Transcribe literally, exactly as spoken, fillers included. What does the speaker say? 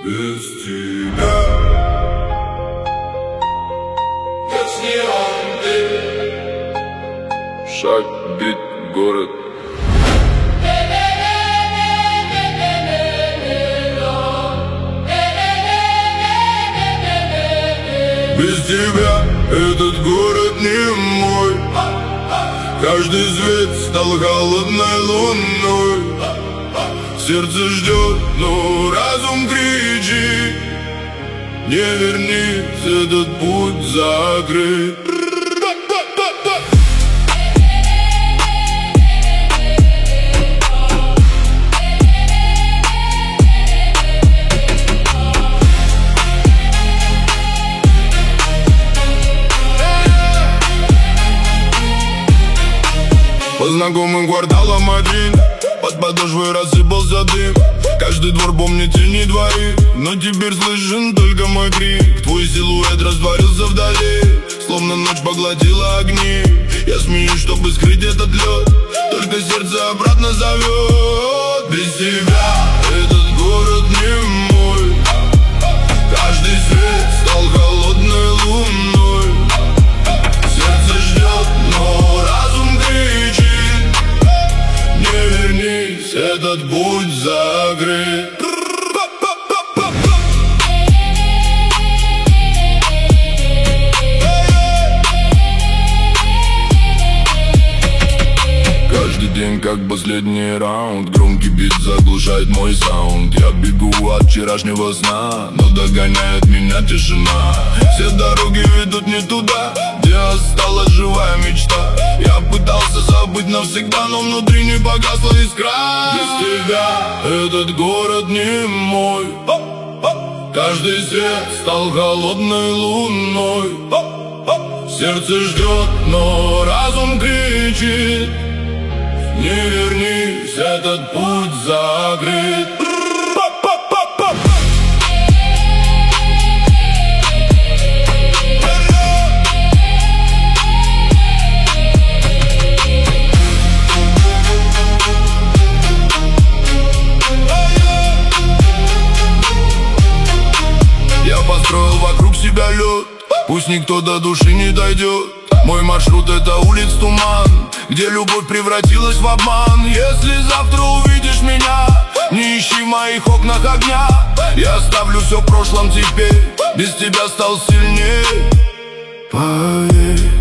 без тебя. Если он ты. Шаг, бит, город. Без тебя этот город не мой. Каждый свет стал холодной луной. Сердце ждет, но разум кричит: не вернись, этот путь закрыт. По знакомым кварталам один, под подошвой рассыпался дым. Каждый двор помнит тени двоих, но теперь слышен только мой крик. Твой силуэт растворился вдали, словно ночь поглотила огни. Я смеюсь, чтобы скрыть этот лед, только сердце обратно зовет. Без тебя этот город не мой. Каждый свет стал холодной луной. Сердце ждет, но разум кричит: не вернись, этот путь закрыт. Каждый день как последний раунд, громкий бит заглушает мой саунд. Я бегу от вчерашнего сна, но догоняет меня тишина. Все дороги ведут не туда, где осталась живая мечта. Я пытался забыть навсегда, но внутри не погасла искра. Без тебя этот город не мой. Каждый свет стал холодной луной. Сердце ждет, но разум кричит: не вернись, этот путь закрыт. Я построил вокруг себя лед, пусть никто до души не дойдет. Мой маршрут — это улиц туман, где любовь превратилась в обман. Если завтра увидишь меня, не ищи в моих окнах огня. Я оставлю все в прошлом теперь, без тебя стал сильнее. Поверь.